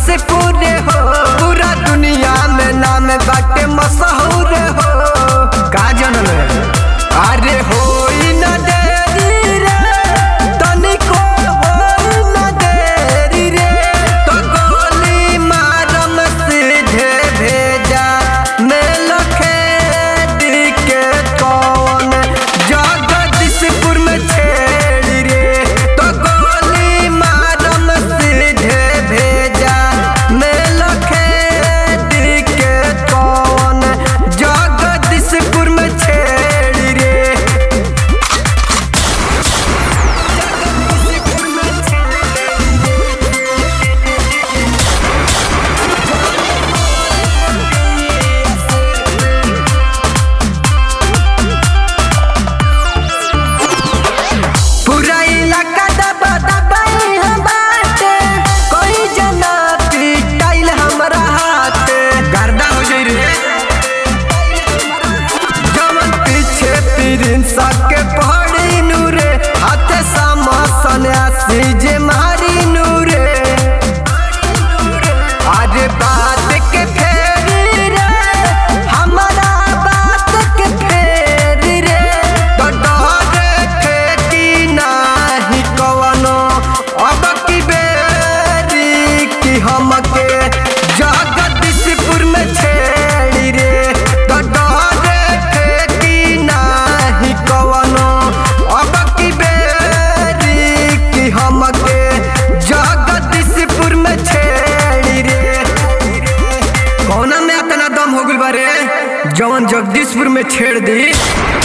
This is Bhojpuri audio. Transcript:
जगदीशपुर हो, पूरा दुनिया में नाम बाटे मशहूर हो। का जनम अरे होई न देरी रे, तनिको होई न देरी रे, तो गोली मारम सीधे भेजा में लखेट के कौन जगदीशपुर में छेड़ी रे, तो गोली मारम सीधे भेजा में लखेट के कौन जगदीशपुर में छेड़ी रे। पूरा इलाका दबा दबाई हम बाटे, कोई जना पिटाइल हमरा हाथे, गर्दा हो जाई रे। जवन पीछे तीरिन सके पड़ी नूरे, हाथे सामा सन्यासी जे मारी नूरे। अरे बात के फेरी रे, हमारा बात के फेरी रे, तो डरे फेंकी नाही कवनो अब की बेरी की हमके जगदीशपुर में छेड़ी रे, तो डरे फेंकी नाही कवनो अब की बेरी की हमके जगदीशपुर में छेड़ी रे। कौना में इतना दम हो गइल बारे जवन जगदीशपुर में छेड़ दी।